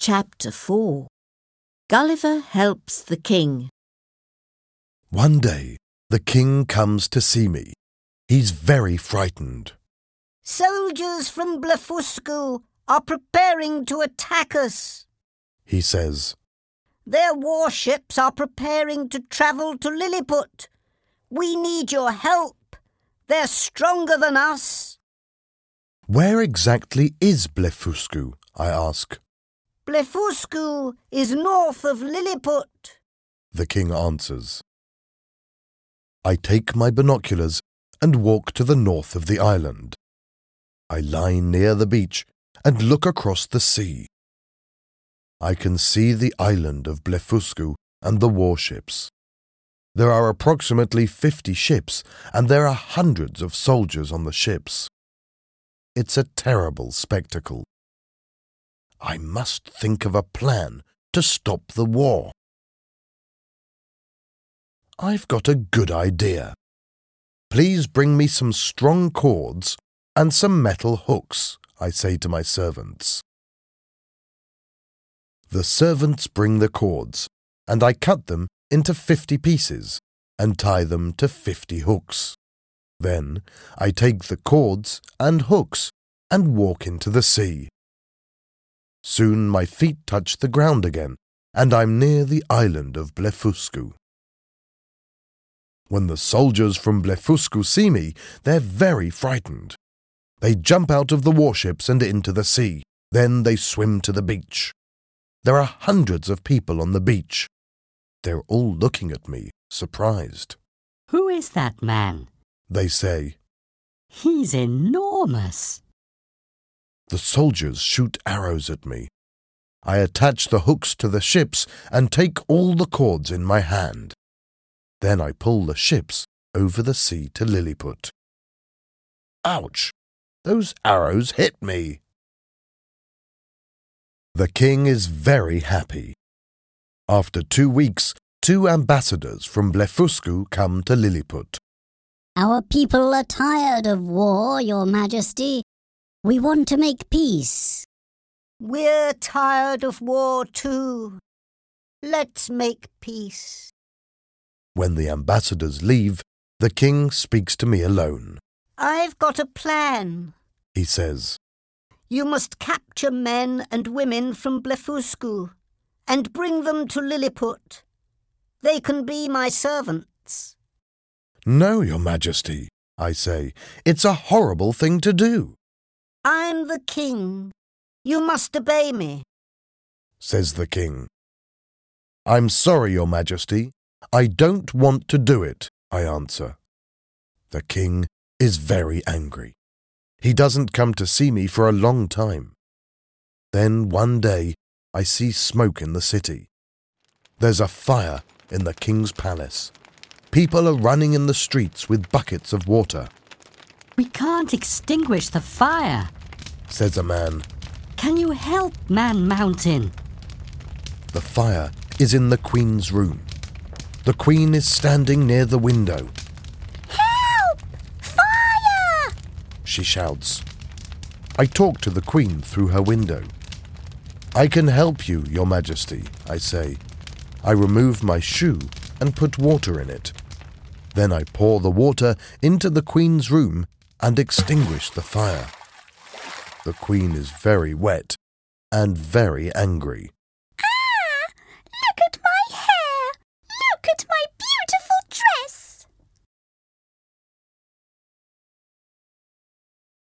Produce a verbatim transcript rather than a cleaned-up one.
Chapter four. Gulliver Helps the King. One day, the king comes to see me. He's very frightened. Soldiers from Blefuscu are preparing to attack us, he says. Their warships are preparing to travel to Lilliput. We need your help. They're stronger than us. Where exactly is Blefuscu? I ask. Blefuscu is north of Lilliput, the king answers. I take my binoculars and walk to the north of the island. I lie near the beach and look across the sea. I can see the island of Blefuscu and the warships. There are approximately fifty ships, and there are hundreds of soldiers on the ships. It's a terrible spectacle. I must think of a plan to stop the war. I've got a good idea. Please bring me some strong cords and some metal hooks, I say to my servants. The servants bring the cords, and I cut them into fifty pieces and tie them to fifty hooks. Then I take the cords and hooks and walk into the sea. Soon my feet touch the ground again, and I'm near the island of Blefuscu. When the soldiers from Blefuscu see me, they're very frightened. They jump out of the warships and into the sea. Then they swim to the beach. There are hundreds of people on the beach. They're all looking at me, surprised. Who is that man? They say. He's enormous. The soldiers shoot arrows at me. I attach the hooks to the ships and take all the cords in my hand. Then I pull the ships over the sea to Lilliput. Ouch! Those arrows hit me. The king is very happy. After two weeks, two ambassadors from Blefuscu come to Lilliput. Our people are tired of war, Your Majesty. We want to make peace. We're tired of war too. Let's make peace. When the ambassadors leave, the king speaks to me alone. I've got a plan, he says. You must capture men and women from Blefuscu and bring them to Lilliput. They can be my servants. No, Your Majesty, I say. It's a horrible thing to do. I'm the king. You must obey me, says the king. I'm sorry, Your Majesty. I don't want to do it, I answer. The king is very angry. He doesn't come to see me for a long time. Then one day I see smoke in the city. There's a fire in the king's palace. People are running in the streets with buckets of water. We can't extinguish the fire, says a man. Can you help, Man Mountain? The fire is in the Queen's room. The Queen is standing near the window. Help! Fire! She shouts. I talk to the Queen through her window. I can help you, Your Majesty, I say. I remove my shoe and put water in it. Then I pour the water into the Queen's room and extinguish the fire. The Queen is very wet and very angry.